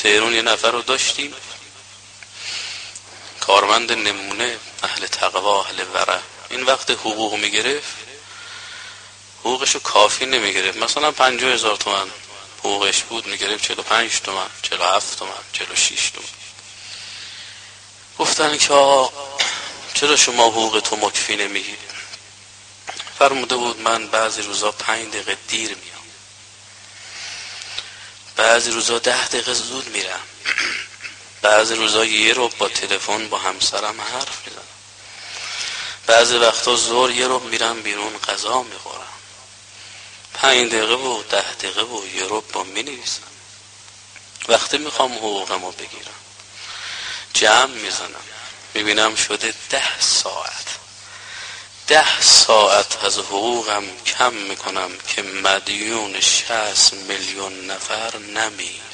تهران یه نفر رو داشتیم، کارمند نمونه، اهل تقوا، اهل ورع. این وقت حقوق میگرفت، حقوقشو کافی نمیگرفت، مثلا 50,000 تومان حقوقش بود، میگرفت 45 تومان، 47 تومان، 46 تومان. گفتن که آقا چرا شما حقوق تو مکفی نمیگیرید؟ فرموده بود من بعضی روزا 5 دقیقه دیر میام، بعضی روزا 10 دقیقه زود میرم، بعضی روزا یه رو با تلفن با همسرم حرف میزنم، بعضی وقتا ظهر یه رو میرم بیرون غذا میخورم، 5 دقیقه و 10 دقیقه و یه رو با مینویسم. وقتی میخوام حقوقمو بگیرم جمع میزنم، میبینم شده 10 ساعت. 10 ساعت از حقوقم کم میکنم که مدیون 60 میلیون نفر نمیر.